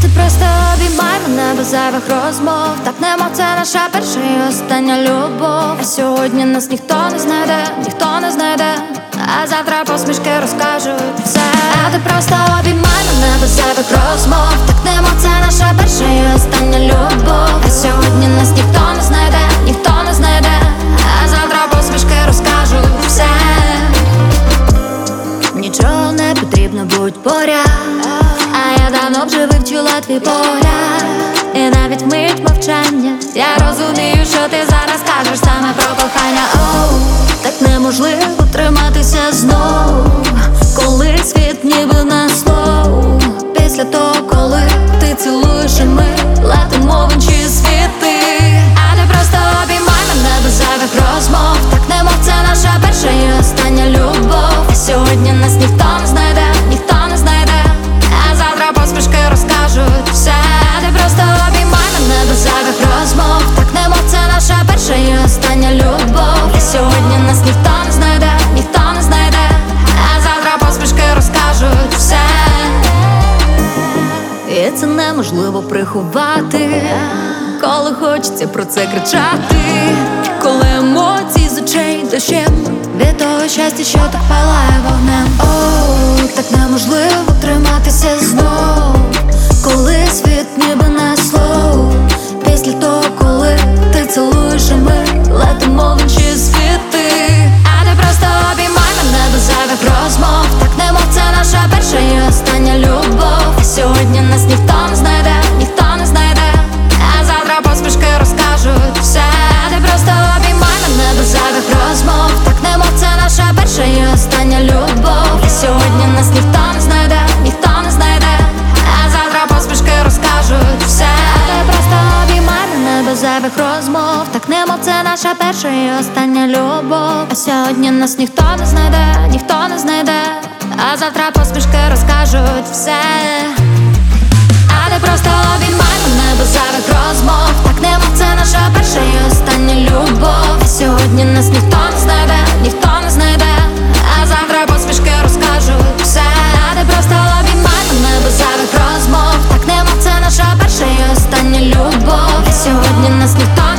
ти просто обіймай мене без зайвих розмов. Так нема, це наша перша і остання любов. А сьогодні нас ніхто не знайде, ніхто не знайде, а завтра посмішки розкажуть все. А ти просто обіймай мене без зайвих розмов. Так нема, це наша перша і остання любов. А сьогодні нас ніхто не знайде, ніхто не знайде, а завтра посмішки розкажуть все. Нічого не потрібно, будь поряд, а я давно вже вивчила твій погляд. І навіть вмить мовчання я розумію, що ти зараз кажеш саме про кохання. Оу, так неможливо триматися знов, коли світ ніби на слоу. Після того, коли ти цілуєш, і ми летимо в інші світи. А ти просто обіймай мене без зайвих розмов. Так немов це наша перша і остання любов. А сьогодні нас ніхто не знайде, ніхто не знайде, а завтра посмішки розкажуть все. А ти просто обіймай мене без зайвих розмов. Так немов це наша перша і остання любов. А сьогодні нас ніхто не знайде, ніхто не знайде, а завтра посмішки розкажуть все. І це неможливо приховати, коли хочеться про це кричати, коли емоції з очей дощем від того щастя, що так палає вогнем. Оу, так неможливо триматися знов, коли світ ніби на слоу. Після того, коли ти цілуєш, і ми летимо в інші світи. А ти просто обіймай мене без зайвих розмов. Так немов це наша перша і остання любов. А сьогодні нас ніхто не знайде, ніхто не знайде, а завтра посмішки розкажуть все. А ти просто обіймай мене без зайвих розмов. Так немов це наша перша і остання любов. А сьогодні нас ніхто не знайде, ніхто не знайде, а завтра посмішки розкажуть все. А ти просто обіймай мене без зайвих розмов. Так немов це наша перша і остання любов. А сьогодні нас ніхто не знайде, ніхто не знайде, а завтра посмішки розкажуть все. А ти просто обіймай мене без зайвих розмов. Так немов це наша перша і остання любов. А сьогодні нас ніхто не знайде, ніхто не знайде, а завтра посмішки розкажуть все. А ти просто обіймай мене без зайвих розмов. Так немов це наша перша і остання любов. А сьогодні нас ніхто не